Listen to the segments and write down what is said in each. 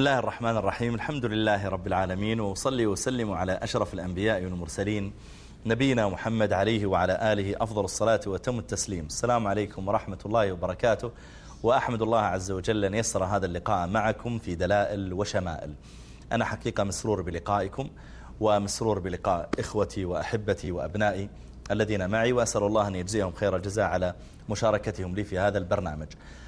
بسم الله الرحمن الرحيم. الحمد لله رب العالمين، وصلي وسلم على أشرف الأنبياء والمرسلين نبينا محمد عليه وعلى آله أفضل الصلاة وتم التسليم. السلام عليكم ورحمة الله وبركاته، وأحمد الله عز وجل أن يسر هذا اللقاء معكم في دلائل وشمائل. أنا حقيقة مسرور بلقائكم ومسرور بلقاء إخوتي وأحبتي وأبنائي الذين معي، وأسأل الله أن يجزيهم خير الجزاء على مشاركتهم لي في هذا البرنامج.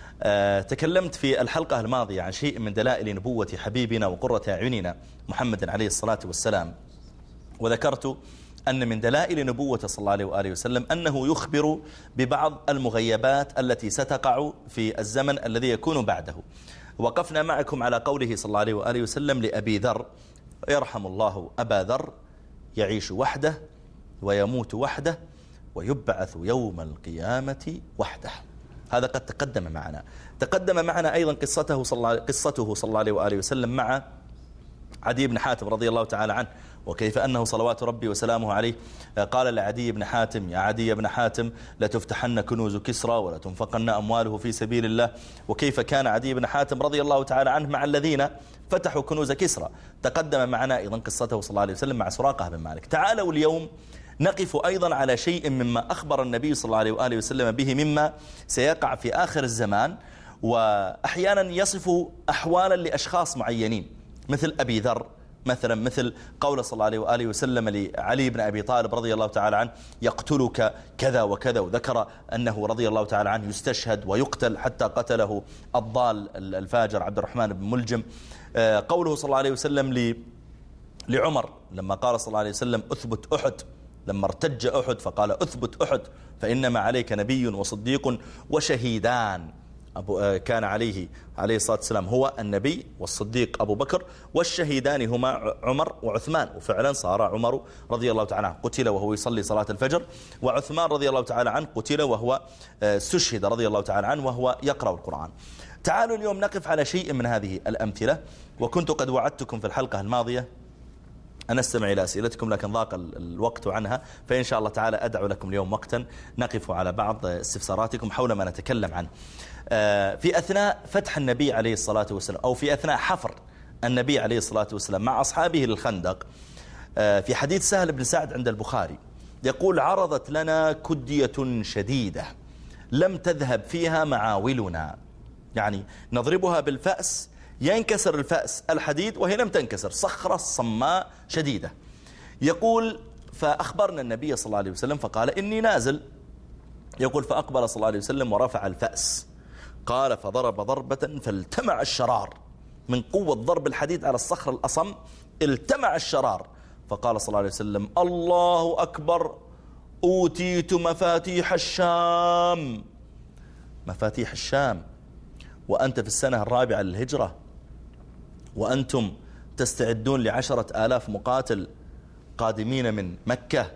تكلمت في الحلقة الماضية عن شيء من دلائل نبوة حبيبنا وقرة أعيننا محمد عليه الصلاة والسلام، وذكرت أن من دلائل نبوة صلى الله عليه وآله وسلم أنه يخبر ببعض المغيبات التي ستقع في الزمن الذي يكون بعده. وقفنا معكم على قوله صلى الله عليه وآله وسلم لأبي ذر: يرحم الله أبا ذر، يعيش وحده ويموت وحده ويبعث يوم القيامة وحده. هذا قد تقدم معنا أيضا قصته صلى الله عليه وآله وسلم مع عدي بن حاتم رضي الله تعالى عنه، وكيف أنه صلوات ربي وسلامه عليه قال لعدي بن حاتم: يا عدي بن حاتم، لتفتحن كنوز كسرى ولا تنفقن أمواله في سبيل الله. وكيف كان عدي بن حاتم رضي الله تعالى عنه مع الذين فتحوا كنوز كسرى. تقدم معنا أيضا قصته صلى الله عليه وسلم مع سراقة بن مالك. تعالوا اليوم نقف أيضا على شيء مما أخبر النبي صلى الله عليه وآله وسلم به مما سيقع في آخر الزمان، وأحيانا يصف أحوالا لأشخاص معينين مثل أبي ذر مثلا، مثل قول صلى الله عليه وآله وسلم لعلي بن أبي طالب رضي الله تعالى عنه: يقتلك كذا وكذا، وذكر أنه رضي الله تعالى عنه يستشهد ويقتل حتى قتله الضال الفاجر عبد الرحمن بن ملجم. قوله صلى الله عليه وسلم لعمر لما قال صلى الله عليه وسلم: أثبت أحد، لما ارتج أحد فقال: أثبت أحد فإنما عليك نبي وصديق وشهيدان. كان عليه الصلاة والسلام هو النبي، والصديق أبو بكر، والشهيدان هما عمر وعثمان. وفعلا صار عمر رضي الله تعالى عنه قتل وهو يصلي صلاة الفجر، وعثمان رضي الله تعالى عنه قتل وهو استشهد رضي الله تعالى عنه وهو يقرأ القرآن. تعالوا اليوم نقف على شيء من هذه الأمثلة، وكنت قد وعدتكم في الحلقة الماضية أن أستمع إلى أسئلتكم لكن ضاق الوقت عنها، فإن شاء الله تعالى أدعو لكم اليوم وقتا نقف على بعض استفساراتكم حول ما نتكلم عنه. في أثناء فتح النبي عليه الصلاة والسلام، أو في أثناء حفر النبي عليه الصلاة والسلام مع أصحابه للخندق، في حديث سهل بن سعد عند البخاري يقول: عرضت لنا كدية شديدة لم تذهب فيها معاولنا، يعني نضربها بالفأس ينكسر الفأس الحديد وهي لم تنكسر، صخرة صماء شديدة. يقول: فأخبرنا النبي صلى الله عليه وسلم فقال: إني نازل. يقول: فأقبل صلى الله عليه وسلم ورفع الفأس، قال: فضرب ضربة فالتمع الشرار، من قوة ضرب الحديد على الصخر الأصم التمع الشرار. فقال صلى الله عليه وسلم: الله أكبر، أوتيت مفاتيح الشام. مفاتيح الشام وأنت في السنة الرابعة للهجرة، وأنتم تستعدون ل10,000 مقاتل قادمين من مكة،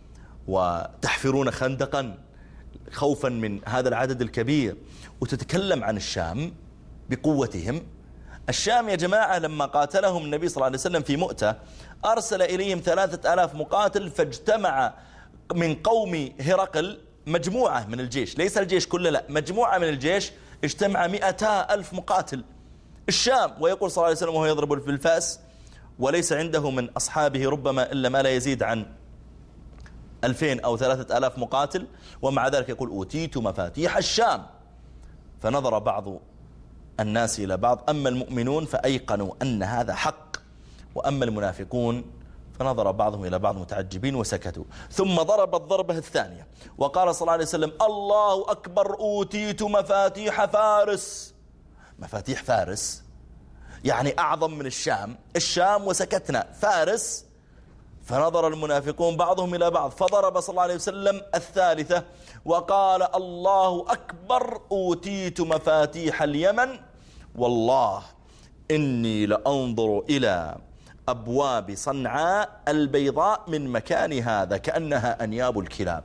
وتحفرون خندقا خوفا من هذا العدد الكبير، وتتكلم عن الشام بقوتهم. الشام يا جماعة لما قاتلهم النبي صلى الله عليه وسلم في مؤتة أرسل إليهم 3,000 مقاتل، فاجتمع من قوم هرقل مجموعة من الجيش، ليس الجيش كله، لا، مجموعة من الجيش اجتمع 200,000 مقاتل الشام. ويقول صلى الله عليه وسلم وهو يضرب بالفأس وليس عنده من أصحابه ربما إلا ما لا يزيد عن 2,000 أو 3,000 مقاتل، ومع ذلك يقول: أوتيت مفاتيح الشام. فنظر بعض الناس إلى بعض: أما المؤمنون فأيقنوا أن هذا حق، وأما المنافقون فنظر بعضهم إلى بعض متعجبين وسكتوا. ثم ضرب الضربة الثانية وقال صلى الله عليه وسلم: الله أكبر، أوتيت مفاتيح فارس. مفاتيح فارس يعني أعظم من الشام وسكتنا، فارس. فنظر المنافقون بعضهم إلى بعض، فضرب صلى الله عليه وسلم الثالثة وقال: الله أكبر، أوتيت مفاتيح اليمن، والله إني لأنظر إلى أبواب صنعاء البيضاء من مكان هذا كأنها أنياب الكلاب.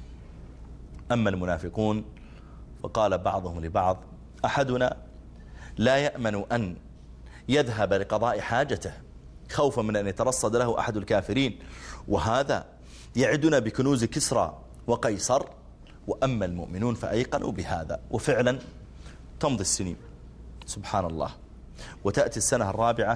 أما المنافقون فقال بعضهم لبعض: أحدنا لا يأمن أن يذهب لقضاء حاجته خوفا من أن يترصد له أحد الكافرين، وهذا يعدنا بكنوز كسرى وقيصر. وأما المؤمنون فأيقنوا بهذا. وفعلا تمضي السنين، سبحان الله، وتأتي السنة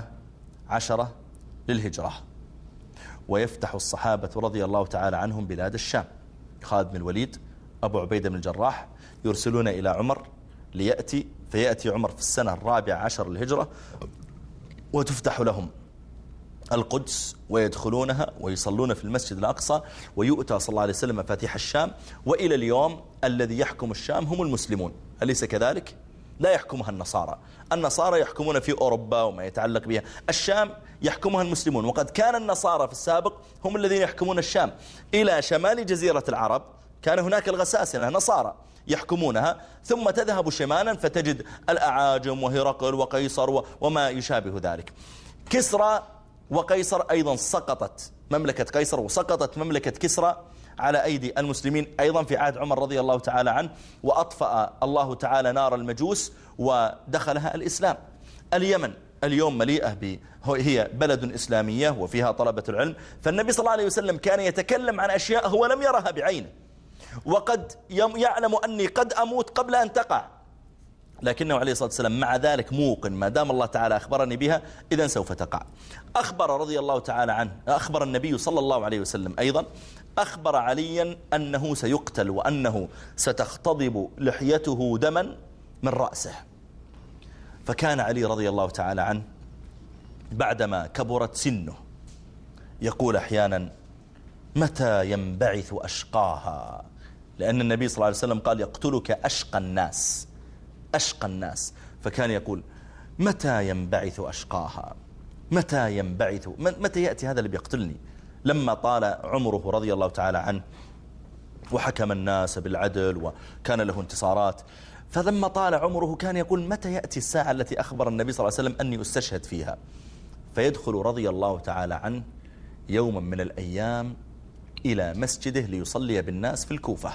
14 للهجرة، ويفتح الصحابة رضي الله تعالى عنهم بلاد الشام. خالد بن الوليد، أبو عبيدة بن الجراح يرسلون إلى عمر ليأتي، فيأتي عمر في السنة 14 للهجرة وتفتح لهم القدس ويدخلونها ويصلون في المسجد الأقصى، ويؤتى صلى الله عليه وسلم مفاتيح الشام. وإلى اليوم الذي يحكم الشام هم المسلمون، أليس كذلك؟ لا يحكمها النصارى. النصارى يحكمون في أوروبا وما يتعلق بها، الشام يحكمها المسلمون. وقد كان النصارى في السابق هم الذين يحكمون الشام. إلى شمال جزيرة العرب كان هناك الغساسنة نصارى يحكمونها، ثم تذهب شمالا فتجد الأعاجم وهرقل وقيصر وما يشابه ذلك. كسرى وقيصر أيضا سقطت مملكة قيصر وسقطت مملكة كسرى على أيدي المسلمين أيضا في عهد عمر رضي الله تعالى عنه، وأطفأ الله تعالى نار المجوس ودخلها الإسلام. اليمن اليوم مليئة هي بلد إسلامية وفيها طلبة العلم، فالنبي صلى الله عليه وسلم كان يتكلم عن أشياء هو لم يرها بعينه، وقد يعلم أني قد أموت قبل أن تقع، لكنه عليه الصلاة والسلام مع ذلك موقن ما دام الله تعالى أخبرني بها إذن سوف تقع. أخبر رضي الله تعالى عنه، أخبر النبي صلى الله عليه وسلم أيضا، أخبر عليا أنه سيقتل وأنه ستختضب لحيته دما من رأسه. فكان علي رضي الله تعالى عنه بعدما كبرت سنه يقول أحيانا: متى ينبعث أشقاها؟ لأن النبي صلى الله عليه وسلم قال: يقتلك أشقى الناس، أشقى الناس. فكان يقول: متى ينبعث أشقاها؟ متى ينبعث؟ متى يأتي هذا اللي بيقتلني؟ لما طال عمره رضي الله تعالى عنه وحكم الناس بالعدل وكان له انتصارات، فلما طال عمره كان يقول: متى يأتي الساعة التي أخبر النبي صلى الله عليه وسلم أني أستشهد فيها؟ فيدخل رضي الله تعالى عنه يوما من الأيام إلى مسجده ليصلي بالناس في الكوفة.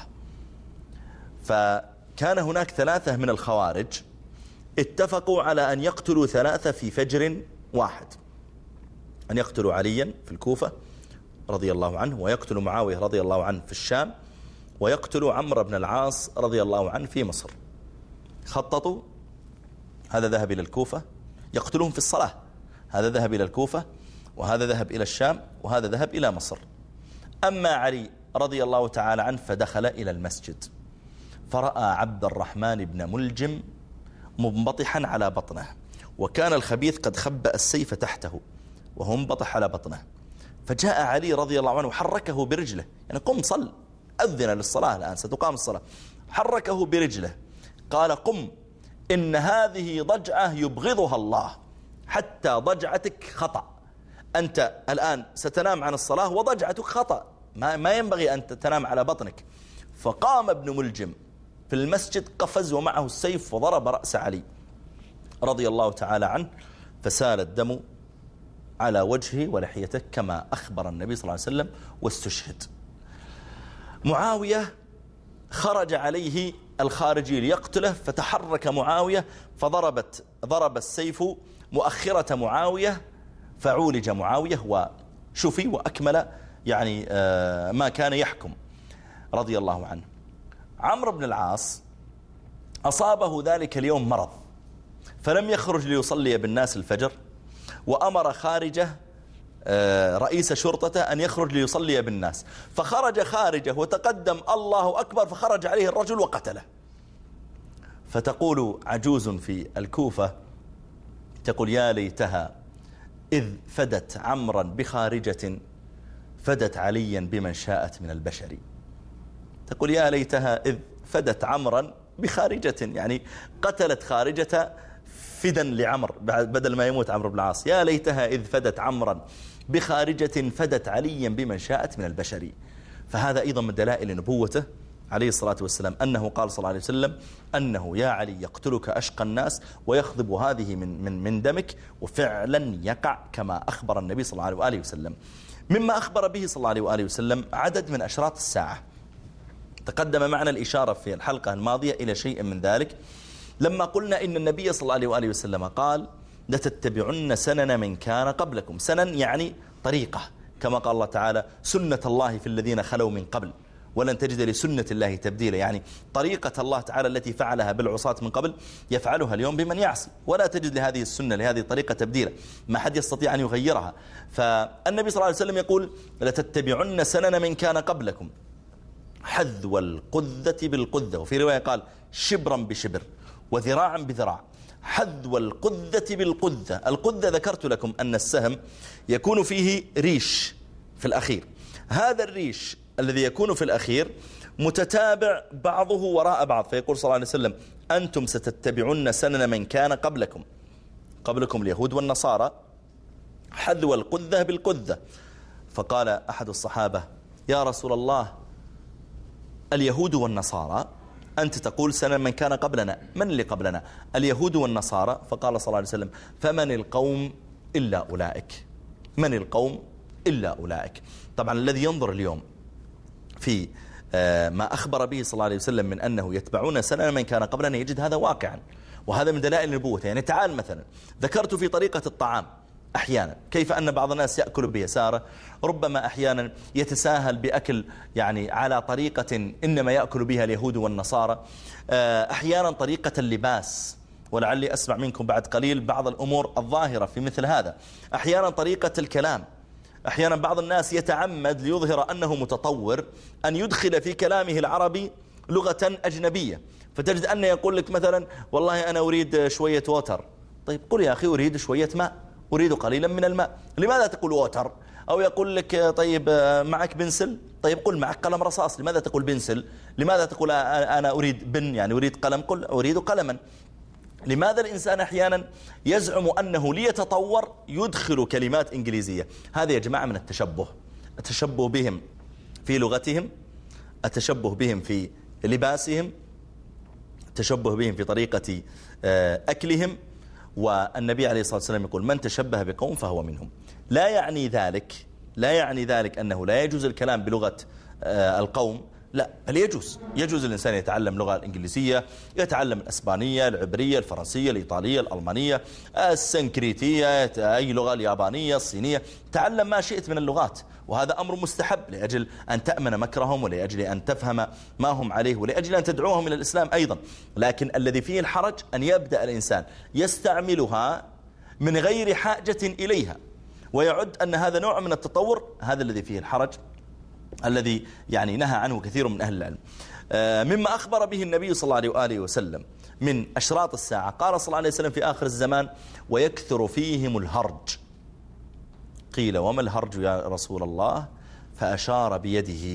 فكان هناك 3 من الخوارج اتفقوا على أن يقتلوا 3 في فجر واحد، أن يقتلوا عليا في الكوفة رضي الله عنه، ويقتلوا معاوية رضي الله عنه في الشام، ويقتلوا عمرو بن العاص رضي الله عنه في مصر. خططوا، هذا ذهب إلى الكوفة يقتلهم في الصلاة، هذا ذهب إلى الكوفة، وهذا ذهب إلى الشام، وهذا ذهب إلى مصر. أما علي رضي الله تعالى عنه فدخل إلى المسجد فرأى عبد الرحمن بن ملجم منبطحا على بطنه، وكان الخبيث قد خبأ السيف تحته وهو منبطح على بطنه. فجاء علي رضي الله عنه وحركه برجله، يعني قم صل، أذن للصلاة الآن ستقام الصلاة. حركه برجله قال: قم، إن هذه ضجعة يبغضها الله، حتى ضجعتك خطأ، أنت الآن ستنام عن الصلاة وضجعتك خطأ، ما ينبغي أن تنام على بطنك. فقام ابن ملجم في المسجد قفز ومعه السيف وضرب رأس علي رضي الله تعالى عنه، فسال الدم على وجهه ولحيته كما أخبر النبي صلى الله عليه وسلم، واستشهد. معاوية خرج عليه الخارجي ليقتله، فتحرك معاوية ضرب السيف مؤخرة معاوية، فعولج معاوية وشفي وأكمل يعني ما كان يحكم رضي الله عنه. عمرو بن العاص أصابه ذلك اليوم مرض، فلم يخرج ليصلي بالناس الفجر، وأمر خارجه رئيس شرطته أن يخرج ليصلي بالناس، فخرج خارجه وتقدم الله أكبر، فخرج عليه الرجل وقتله. فتقول عجوز في الكوفة تقول: يا ليتها إذ فدت عمرا بخارجة فدت عليا بمن شاءت من البشر. تقول: يا ليتها إذ فدت عمرا بخارجة، يعني قتلت خارجة فدا لعمر بدل ما يموت عمرو بن العاص. يا ليتها إذ فدت عمرا بخارجة فدت عليا بمن شاءت من البشر. فهذا أيضا من دلائل نبوته عليه الصلاة والسلام، أنه قال صلى الله عليه وسلم أنه: يا علي يقتلك أشقى الناس ويخضب هذه من دمك، وفعلا يقع كما أخبر النبي صلى الله عليه وآله وسلم. مما أخبر به صلى الله عليه وآله وسلم عدد من أشراط الساعة، تقدم معنا الإشارة في الحلقة الماضية إلى شيء من ذلك لما قلنا إن النبي صلى الله عليه وآله وسلم قال: لتتبعن سنن من كان قبلكم. سنن يعني طريقة، كما قال الله تعالى: سنة الله في الذين خلوا من قبل ولن تجد لسنة الله تبديلا. يعني طريقة الله تعالى التي فعلها بالعصاة من قبل يفعلها اليوم بمن يعصي، ولا تجد لهذه السنة لهذه الطريقة تبديلا، ما حد يستطيع أن يغيرها. فالنبي صلى الله عليه وسلم يقول لتتبعن سنن من كان قبلكم حذو القذة بالقذة، وفي رواية قال شبرا بشبر وذراعا بذراع. حذو القذة بالقذة. القذة ذكرت لكم أن السهم يكون فيه ريش في الأخير، هذا الريش الذي يكون في الأخير متتابع بعضه وراء بعض، فيقول صلى الله عليه وسلم أنتم ستتبعون سنن من كان قبلكم اليهود والنصارى حذو القذة بالقذة. فقال أحد الصحابة يا رسول الله اليهود والنصارى، أنت تقول سنن من كان قبلنا، من اللي قبلنا؟ اليهود والنصارى. فقال صلى الله عليه وسلم فمن القوم إلا أولئك، من القوم إلا أولئك. طبعا الذي ينظر اليوم في ما أخبر به صلى الله عليه وسلم من أنه يتبعون سنن من كان قبلنا يجد هذا واقعا، وهذا من دلائل النبوة. يعني تعال مثلا ذكرت في طريقة الطعام أحيانا كيف أن بعض الناس يأكل بيساره، ربما أحيانا يتساهل بأكل يعني على طريقة إنما يأكل بها اليهود والنصارى، أحيانا طريقة اللباس، ولعلي أسمع منكم بعد قليل بعض الأمور الظاهرة في مثل هذا، أحيانا طريقة الكلام. أحيانا بعض الناس يتعمد ليظهر أنه متطور أن يدخل في كلامه العربي لغة أجنبية، فتجد أنه يقول لك مثلا والله أنا أريد شوية ووتر. طيب قل يا أخي أريد شوية ماء، أريد قليلا من الماء، لماذا تقول ووتر؟ أو يقول لك طيب معك بنسل، طيب قل معك قلم رصاص، لماذا تقول بنسل؟ لماذا تقول أنا أريد بن يعني أريد قلم، قل أريد قلما. لماذا الإنسان أحيانا يزعم أنه ليتطور يدخل كلمات إنجليزية؟ هذا يا جماعة من التشبه بهم في لغتهم، التشبه بهم في لباسهم، التشبه بهم في طريقة أكلهم. والنبي عليه الصلاة والسلام يقول من تشبه بقوم فهو منهم. لا يعني ذلك أنه لا يجوز الكلام بلغة القوم، لا، بل يجوز الإنسان يتعلم لغة الإنجليزية، يتعلم الأسبانية، العبرية، الفرنسية، الإيطالية، الألمانية، السنكريتية، أي لغة، اليابانية، الصينية، تعلم ما شئت من اللغات، وهذا أمر مستحب لأجل أن تأمن مكرهم، ولأجل أن تفهم ما هم عليه، ولأجل أن تدعوهم إلى الإسلام أيضا. لكن الذي فيه الحرج أن يبدأ الإنسان يستعملها من غير حاجة إليها ويعد أن هذا نوع من التطور، هذا الذي فيه الحرج الذي يعني نهى عنه كثير من أهل العلم. مما أخبر به النبي صلى الله عليه وآله وسلم من أشراط الساعة، قال صلى الله عليه وسلم في آخر الزمان ويكثر فيهم الهرج. قيل وما الهرج يا رسول الله؟ فأشار بيده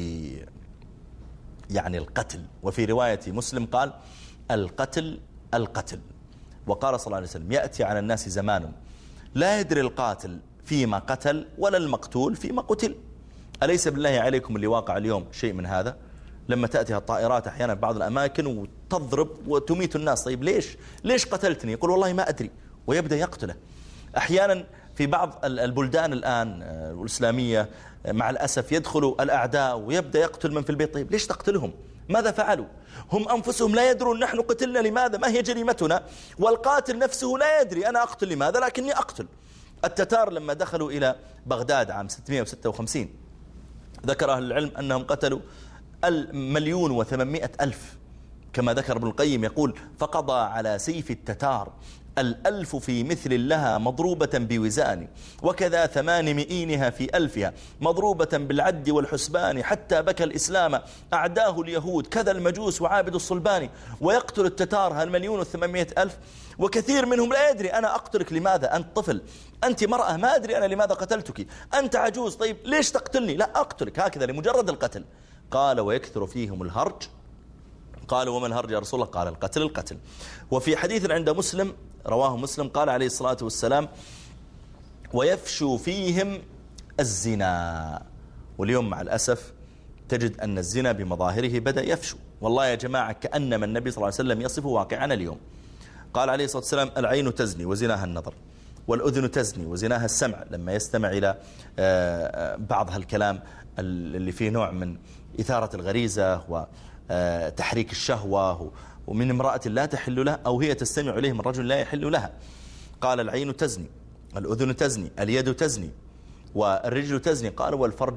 يعني القتل، وفي رواية مسلم قال القتل. وقال صلى الله عليه وسلم يأتي على الناس زمان لا يدري القاتل فيما قتل ولا المقتول فيما قتل. أليس بالله عليكم اللي واقع اليوم شيء من هذا؟ لما تأتي الطائرات أحيانا بعض الأماكن وتضرب وتميت الناس، طيب ليش قتلتني؟ يقول والله ما أدري، ويبدأ يقتله. أحيانا في بعض البلدان الآن الإسلامية مع الأسف يدخل الأعداء ويبدأ يقتل من في البيت. طيب ليش تقتلهم؟ ماذا فعلوا؟ هم أنفسهم لا يدرون نحن قتلنا لماذا، ما هي جريمتنا، والقاتل نفسه لا يدري أنا أقتل لماذا لكني أقتل. التتار لما دخلوا إلى بغداد عام 656 ذكر أهل العلم أنهم قتلوا 1,800,000 كما ذكر ابن القيم، يقول فقضى على سيف التتار 1,000 في مثل لها مضروبة بوزان، وكذا 800 في 1,000 مضروبة بالعد والحسبان، حتى بكى الإسلام أعداه اليهود كذا المجوس وعابد الصلبان. ويقتل التتار 1,800,000 وكثير منهم لا يدري أنا أقتلك لماذا، أنت طفل، أنت مرأة، ما أدري أنا لماذا قتلتك، أنت عجوز، طيب ليش تقتلني؟ لا أقتلك هكذا لمجرد القتل. قال ويكثر فيهم الهرج. قالوا وما الهرج يا رسول الله؟ قال القتل. وفي حديث عند مسلم رواه مسلم قال عليه الصلاة والسلام ويفشو فيهم الزنا. واليوم مع الأسف تجد أن الزنا بمظاهره بدأ يفشو. والله يا جماعة كأنما النبي صلى الله عليه وسلم يصفه واقعنا اليوم. قال عليه الصلاة والسلام العين تزني وزناها النظر، والأذن تزني وزناها السمع، لما يستمع إلى بعض هالكلام اللي فيه نوع من إثارة الغريزة وتحريك الشهوة ومن امرأة لا تحل له، أو هي تستمع إليه من رجل لا يحل لها. قال العين تزني، الأذن تزني، اليد تزني، والرجل تزني. قال والفرج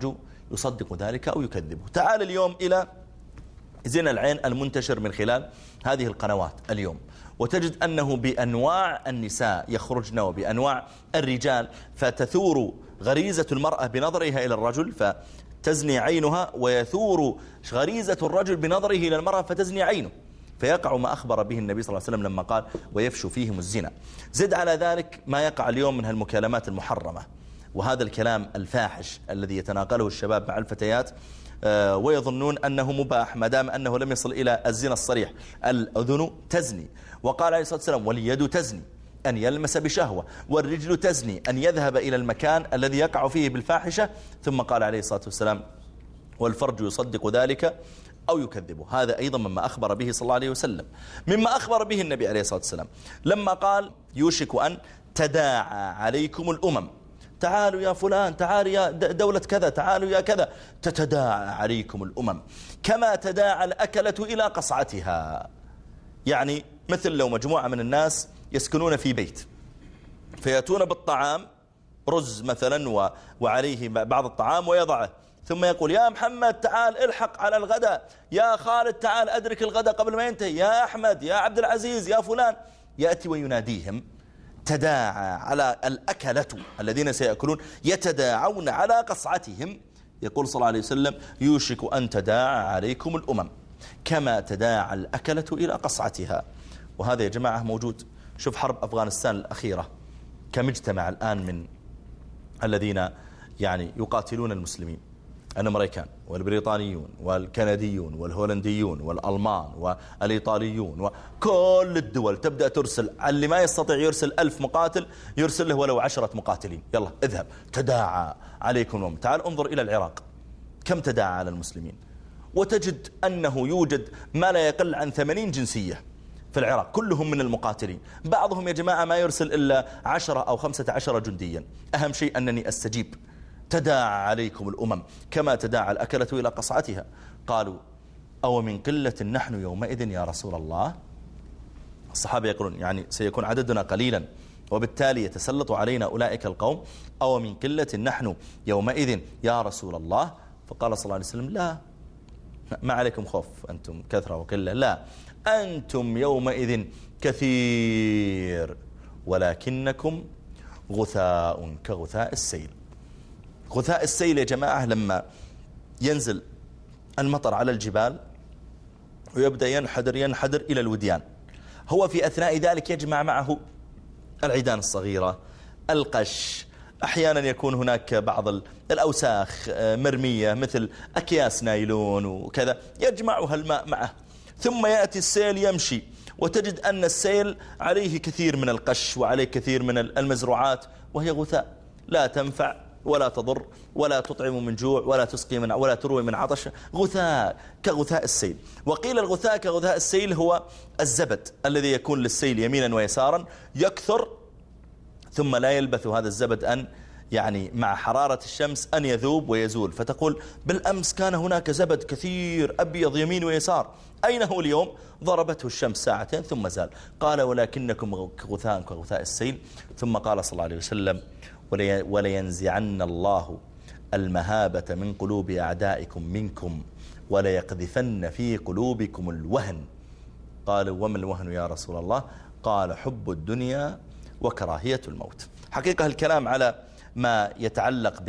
يصدق ذلك أو يكذبه. تعال اليوم إلى زنا العين المنتشر من خلال هذه القنوات اليوم، وتجد أنه بأنواع النساء يخرجن وبأنواع الرجال، فتثور غريزة المرأة بنظرها إلى الرجل فتزني عينها، ويثور غريزة الرجل بنظره إلى المرأة فتزني عينه، فيقع ما أخبر به النبي صلى الله عليه وسلم لما قال ويفشو فيهم الزنا. زد على ذلك ما يقع اليوم من المكالمات المحرمة وهذا الكلام الفاحش الذي يتناقله الشباب مع الفتيات ويظنون أنه مباح ما دام أنه لم يصل إلى الزنا الصريح. الأذن تزني، وقال عليه الصلاة والسلام واليد تزني أن يلمس بشهوة، والرجل تزني أن يذهب إلى المكان الذي يقع فيه بالفاحشة، ثم قال عليه الصلاة والسلام والفرج يصدق ذلك أو يكذبه. هذا أيضا مما أخبر به صلى الله عليه وسلم. مما أخبر به النبي عليه الصلاة والسلام لما قال يوشك أن تداعى عليكم الأمم، تعالوا يا فلان، تعالوا يا دولة كذا، تعالوا يا كذا، تتداعى عليكم الأمم كما تداعى الأكلة إلى قصعتها. يعني مثل لو مجموعة من الناس يسكنون في بيت فيأتون بالطعام، رز مثلا وعليه بعض الطعام ويضعه، ثم يقول يا محمد تعال الحق على الغداء، يا خالد تعال أدرك الغداء قبل ما ينتهي، يا أحمد، يا عبد العزيز، يا فلان، يأتي ويناديهم. تداعى على الأكلة الذين سيأكلون يتداعون على قصعتهم. يقول صلى الله عليه وسلم يوشك أن تداعى عليكم الأمم كما تداعى الأكلة إلى قصعتها. وهذا يا جماعة موجود. شوف حرب أفغانستان الأخيرة كم اجتمع الآن من الذين يعني يقاتلون المسلمين، الأمريكان والبريطانيون والكنديون والهولنديون والألمان والإيطاليون وكل الدول تبدأ ترسل. اللي ما يستطيع يرسل 1000 مقاتل يرسل له ولو 10 مقاتلين، يلا اذهب تداعى عليكم الأمم. تعال انظر إلى العراق كم تداعى على المسلمين، وتجد أنه يوجد ما لا يقل عن 80 جنسية في العراق كلهم من المقاتلين. بعضهم يا جماعة ما يرسل إلا 10 أو 15 جنديا. أهم شيء أنني أستجيب. تداعى عليكم الأمم كما تداعى الأكلة إلى قصعتها. قالوا أو من قلة نحن يومئذ يا رسول الله. الصحابة يقولون يعني سيكون عددنا قليلا وبالتالي يتسلط علينا أولئك القوم، أو من قلة نحن يومئذ يا رسول الله. فقال صلى الله عليه وسلم لا، ما عليكم خوف أنتم كثرة وقلة، لا، أنتم يومئذ كثير ولكنكم غثاء كغثاء السيل. غثاء السيل يا جماعة لما ينزل المطر على الجبال ويبدأ ينحدر إلى الوديان، هو في أثناء ذلك يجمع معه العيدان الصغيرة، القش، أحيانا يكون هناك بعض الأوساخ مرمية مثل أكياس نايلون وكذا، يجمعها الماء معه. ثم يأتي السيل يمشي وتجد أن السيل عليه كثير من القش وعليه كثير من المزروعات، وهي غثاء لا تنفع ولا تضر ولا تطعم من جوع ولا تسقي من ولا تروي من عطش. غثاء كغثاء السيل. وقيل الغثاء كغثاء السيل هو الزبد الذي يكون للسيل يمينا ويسارا يكثر، ثم لا يلبث هذا الزبد أن يعني مع حرارة الشمس أن يذوب ويزول، فتقول بالأمس كان هناك زبد كثير أبيض يمين ويسار، أين هو اليوم؟ ضربته الشمس ساعتين ثم زال. قال ولكنكم غثاء كغثاء السيل. ثم قال صلى الله عليه وسلم ولينزعن الله المهابة من قلوب أعدائكم منكم وليقذفن في قلوبكم الوهن. قالوا وما الوهن يا رسول الله؟ قال حب الدنيا وكراهية الموت. حقيقة الكلام على ما يتعلق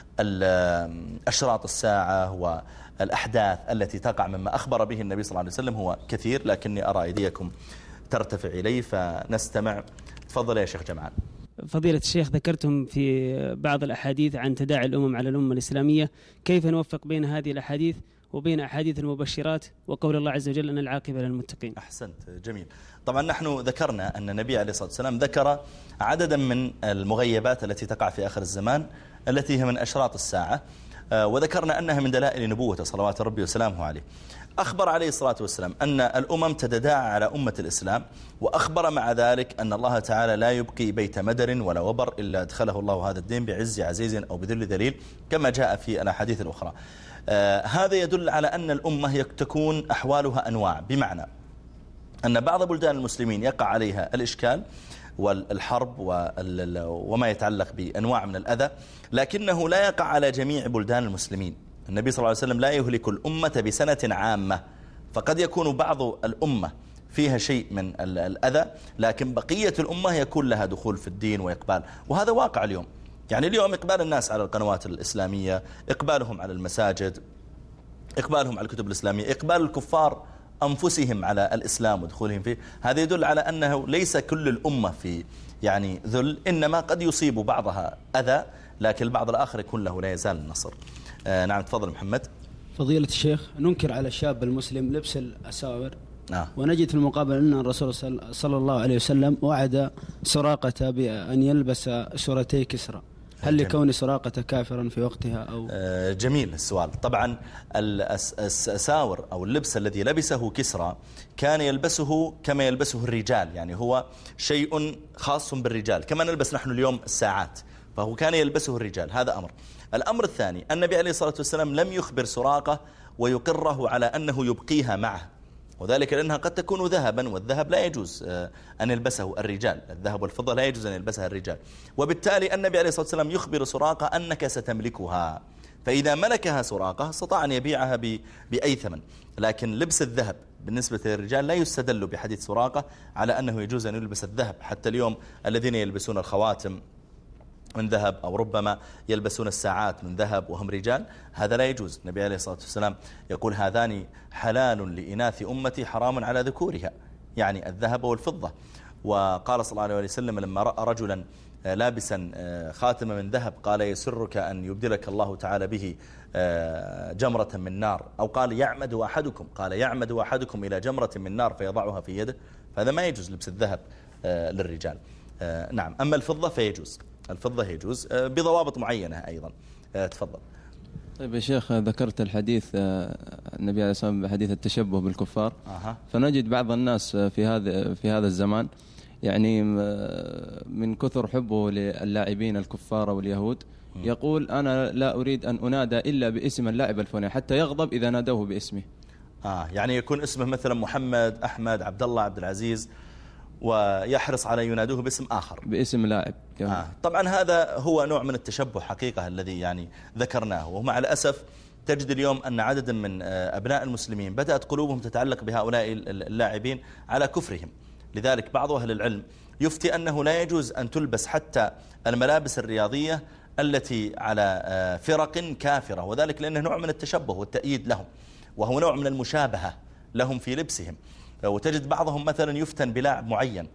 بأشراط الساعة والأحداث التي تقع مما أخبر به النبي صلى الله عليه وسلم هو كثير، لكني أرى أيديكم ترتفع إلي فنستمع. تفضل يا شيخ جمعان. فضيلة الشيخ، ذكرتم في بعض الأحاديث عن تداعي الأمم على الأمة الإسلامية، كيف نوفق بين هذه الأحاديث وبين أحاديث المبشرات وقول الله عز وجل أن العاقبة للمتقين؟ أحسنت، جميل. طبعا نحن ذكرنا أن النبي عليه الصلاة والسلام ذكر عددا من المغيبات التي تقع في آخر الزمان التي هي من أشراط الساعة، وذكرنا أنها من دلائل نبوته صلوات ربي وسلامه عليه. أخبر عليه الصلاة والسلام أن الأمم تتداعى على أمة الإسلام، وأخبر مع ذلك أن الله تعالى لا يبقي بيت مدر ولا وبر إلا أدخله الله هذا الدين بعز عزيز أو بذل ذليل كما جاء في الأحاديث الأخرى. هذا يدل على أن الأمة تكون أحوالها أنواع، بمعنى أن بعض بلدان المسلمين يقع عليها الإشكال والحرب وما يتعلق بأنواع من الأذى، لكنه لا يقع على جميع بلدان المسلمين. النبي صلى الله عليه وسلم لا يهلك الأمة بسنة عامة، فقد يكون بعض الأمة فيها شيء من الأذى، لكن بقية الأمة يكون لها دخول في الدين وإقبال، وهذا واقع اليوم. يعني اليوم إقبال الناس على القنوات الإسلامية، إقبالهم على المساجد، إقبالهم على الكتب الإسلامية، إقبال الكفار أنفسهم على الإسلام ودخولهم فيه، هذا يدل على أنه ليس كل الأمة في يعني ذل، إنما قد يصيب بعضها أذى، لكن البعض الآخر يكون له لا يزال النصر. نعم تفضل محمد. فضيلة الشيخ، ننكر على الشاب المسلم لبس الأساور، ونجد في المقابل أن الرسول صلى الله عليه وسلم وعد سراقة بأن يلبس سورتي كسرى، هل لكون سراقة كافرا في وقتها أو؟ جميل السؤال. طبعا الأساور أو اللبس الذي لبسه كسرى كان يلبسه كما يلبسه الرجال، يعني هو شيء خاص بالرجال كما نلبس نحن اليوم الساعات، فهو كان يلبسه الرجال. هذا أمر. الأمر الثاني، النبي عليه الصلاة والسلام لم يخبر سراقة ويقره على أنه يبقيها معه، وذلك لأنها قد تكون ذهبا، والذهب لا يجوز أن يلبسه الرجال، الذهب والفضة لا يجوز أن يلبسها الرجال، وبالتالي النبي عليه الصلاة والسلام يخبر سراقة أنك ستملكها، فإذا ملكها سراقة استطاع أن يبيعها بأي ثمن. لكن لبس الذهب بالنسبة للرجال لا يستدل بحديث سراقة على أنه يجوز أن يلبس الذهب. حتى اليوم الذين يلبسون الخواتم من ذهب أو ربما يلبسون الساعات من ذهب وهم رجال، هذا لا يجوز. النبي عليه الصلاة والسلام يقول هذان حلال لإناث أمتي حرام على ذكورها، يعني الذهب والفضة. وقال صلى الله عليه وسلم لما رأى رجلا لابسا خاتم من ذهب قال يسرك أن يبدلك الله تعالى به جمرة من نار، أو قال يعمد أحدكم، قال يعمد أحدكم إلى جمرة من نار فيضعها في يده، فهذا ما يجوز لبس الذهب للرجال. نعم. أما الفضة فيجوز، الفضة يجوز بضوابط معينة أيضا. تفضل. طيب يا شيخ، ذكرت الحديث النبي عليه الصلاة والسلام حديث التشبه بالكفار، فنجد بعض الناس في هذا الزمان يعني من كثر حبه للاعبين الكفار واليهود يقول أنا لا أريد أن أنادى إلا باسم اللاعب الفلاني، حتى يغضب إذا نادوه باسمه. يعني يكون اسمه مثلا محمد، أحمد، عبد الله، عبد العزيز، ويحرص على ينادوه باسم آخر، باسم لاعب. طبعا هذا هو نوع من التشبه حقيقة الذي يعني ذكرناه. ومع الأسف تجد اليوم أن عددا من أبناء المسلمين بدأت قلوبهم تتعلق بهؤلاء اللاعبين على كفرهم. لذلك بعض أهل العلم يفتي أنه لا يجوز أن تلبس حتى الملابس الرياضية التي على فرق كافرة، وذلك لأنه نوع من التشبه والتأييد لهم، وهو نوع من المشابهة لهم في لبسهم. وتجد بعضهم مثلا يفتن بلاعب معين،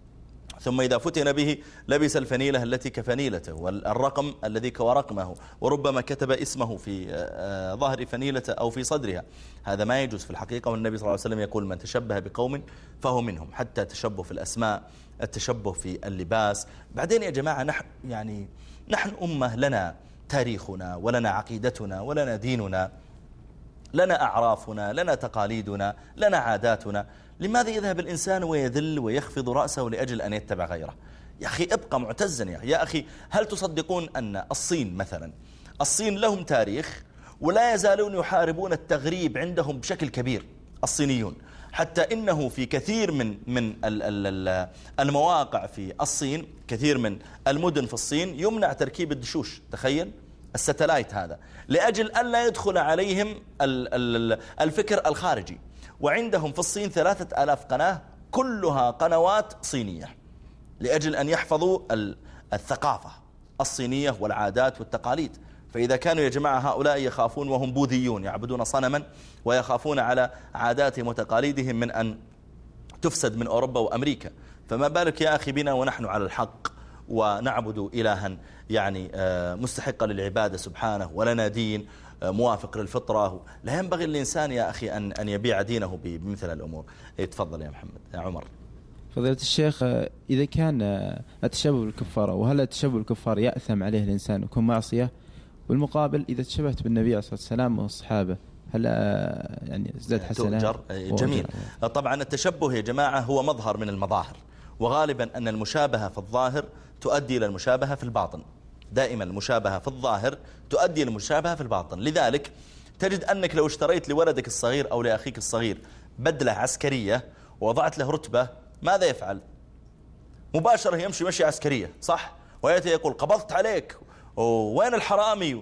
ثم إذا فتن به لبس الفنيلة التي كفنيلته والرقم الذي كورقمه، وربما كتب اسمه في ظهر فنيلته أو في صدرها. هذا ما يجوز في الحقيقة، والنبي صلى الله عليه وسلم يقول من تشبه بقوم فهو منهم. حتى التشبه في الأسماء، التشبه في اللباس. بعدين يا جماعة نحن أمة لنا تاريخنا ولنا عقيدتنا ولنا ديننا، لنا أعرافنا، لنا تقاليدنا، لنا عاداتنا. لماذا يذهب الإنسان ويذل ويخفض رأسه لأجل أن يتبع غيره؟ يا أخي ابقى معتزا. يا أخي هل تصدقون أن الصين مثلا، الصين لهم تاريخ ولا يزالون يحاربون التغريب عندهم بشكل كبير الصينيون، حتى إنه في كثير من المواقع في الصين، كثير من المدن في الصين يمنع تركيب الدشوش. تخيل الستلايت هذا، لأجل أن لا يدخل عليهم الفكر الخارجي. وعندهم في الصين 3000 قناة كلها قنوات صينية، لأجل أن يحفظوا الثقافة الصينية والعادات والتقاليد. فإذا كانوا يا جماعة هؤلاء يخافون وهم بوذيون يعبدون صنما ويخافون على عاداتهم وتقاليدهم من أن تفسد من أوروبا وأمريكا، فما بالك يا أخي بنا ونحن على الحق ونعبد إلها يعني مستحق للعبادة سبحانه، ولنا دين موافق للفطرة. لا ينبغي الإنسان يا أخي أن يبيع دينه بمثل الأمور. تفضل يا محمد. يا عمر. فضيلة الشيخ، إذا كان التشبه بالكفار، وهل التشبه بالكفار يأثم عليه الإنسان ويكون معصية؟ والمقابل إذا تشبهت بالنبي عليه الصلاة والسلام والصحابة هل يعني ازداد حسنات؟ جميل. طبعا التشبه يا جماعة هو مظهر من المظاهر، وغالبا أن المشابهة في الظاهر تؤدي إلى المشابهة في الباطن. دائما المشابهة في الظاهر تؤدي إلى المشابهة في الباطن. لذلك تجد أنك لو اشتريت لولدك الصغير أو لأخيك الصغير بدلة عسكرية ووضعت له رتبة، ماذا يفعل؟ مباشرة يمشي مشي عسكرية، صح؟ ويأتي يقول قبضت عليك، وين الحرامي؟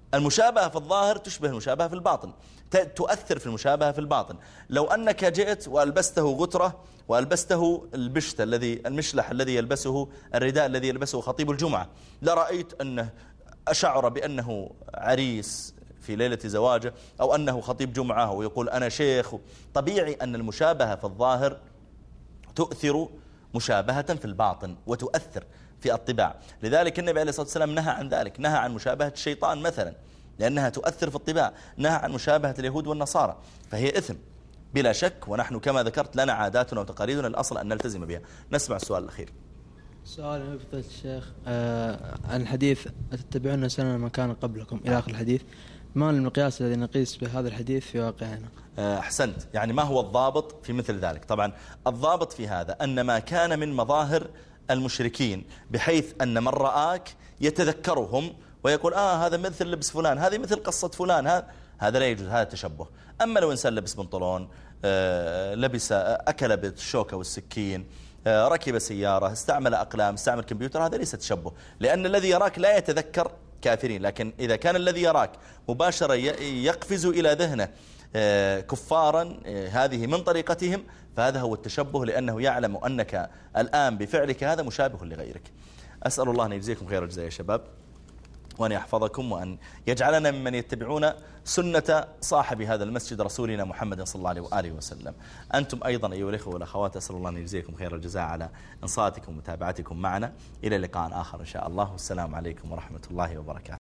المشابهة في الظاهر تشبه المشابهة في الباطن، تؤثر في المشابهة في الباطن. لو أنك جئت وألبسته غترة وألبسته المشلح الذي يلبسه، الرداء الذي يلبسه خطيب الجمعة، لرأيت أنه أشعر بأنه عريس في ليلة زواجه أو أنه خطيب جمعة ويقول أنا شيخ. طبيعي أن المشابهة في الظاهر تؤثر مشابهة في الباطن وتؤثر في الطباع. لذلك النبي عليه الصلاة والسلام نهى عن ذلك، نهى عن مشابهة الشيطان مثلا لأنها تؤثر في الطباع، نهى عن مشابهة اليهود والنصارى، فهي إثم بلا شك. ونحن كما ذكرت لنا عاداتنا وتقاليدنا الأصل أن نلتزم بها. نسمع السؤال الأخير. سؤال من فضيلة الشيخ عن الحديث أتتبعون سنن من كان قبلكم إلى آخر الحديث، ما المقياس الذي نقيس بهذا الحديث في واقعنا؟ أحسنت. يعني ما هو الضابط في مثل ذلك؟ طبعا الضابط في هذا أن ما كان من مظاهر المشركين بحيث أن من رآك يتذكرهم ويقول هذا مثل لبس فلان، هذه مثل قصة فلان، هذا لا يجوز، هذا تشبه. أما لو إنسان لبس بنطلون، لبس أكل بالشوكة والسكين، ركب سيارة، استعمل أقلام، استعمل كمبيوتر، هذا ليس تشبه، لأن الذي يراك لا يتذكر كافرين. لكن إذا كان الذي يراك مباشرة يقفز إلى ذهنه كفارا هذه من طريقتهم، فهذا هو التشبه، لأنه يعلم أنك الآن بفعلك هذا مشابه لغيرك. أسأل الله أن يجزيكم خير الجزاء يا شباب، وأن يحفظكم، وأن يجعلنا ممن يتبعون سنة صاحب هذا المسجد رسولنا محمد صلى الله عليه وآله وسلم. أنتم أيضا أيها الأخوة والأخوات أسأل الله أن يجزيكم خير الجزاء على إنصاتكم ومتابعتكم معنا. إلى لقاء آخر إن شاء الله، والسلام عليكم ورحمة الله وبركاته.